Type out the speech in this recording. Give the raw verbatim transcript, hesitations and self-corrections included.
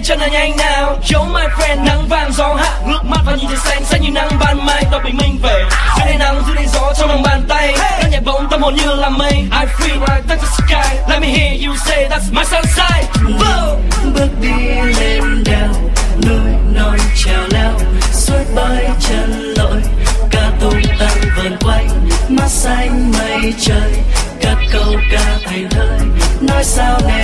chân là nhanh nào. Yo my friend, nắng vàng gió hạ, ngước mắt và nhìn trời xanh xanh như nắng ban mai. Đón bình minh về dưới đây nắng dưới đây gió trong lòng bàn tay. Các nhạc bóng tâm hồn như là mây. I feel like touch the sky. Let me hear you say that's my sunshine. Whoa. Bước đi lên đèo, núi non trèo leo, suối bơi chân lội, ca tung tăng vần quay, mắt xanh mây trời, cất câu ca thành thơi, nói sao nghe